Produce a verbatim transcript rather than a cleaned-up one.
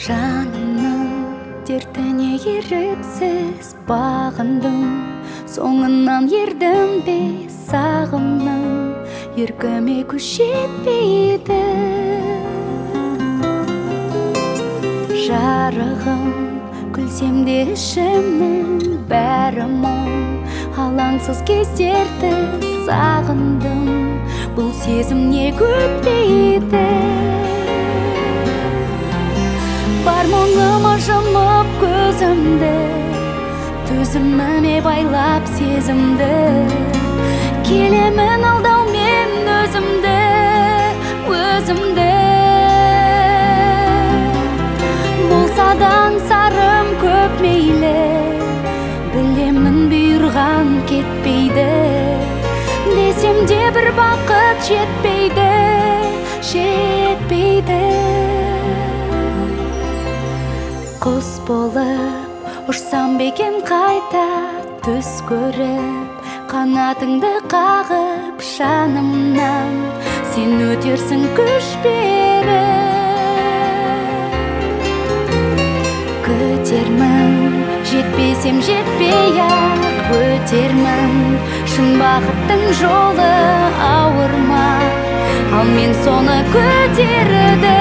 Жанымның дертіне еріксіз бағындым, соңынан ердім бе сағымның, еркіме күш жетпейді. Жарығым күлсем де ішімнің бәрі мұң, алаңсыз кездерді сағындым, бұл сезім не күтпейді. Бар мұңыма жұмып көзімді, төзіміме байлап сезімді, келемін алдаумен өзімді, өзімді. Болса да аңсарым көп мейлі, білемін бұйырған кетпейді, десем де бір бақыт жетпейді, жетпейді. Құс болып ұшсам бекен қайта түс көріп, қанатыңды қағып жанымнан, сен өтерсің күш беріп. Көтермін, жетпесем жетпей-ақ өтермін, шын бақыттың жолы ауыр ма, ал мен соны көтердім.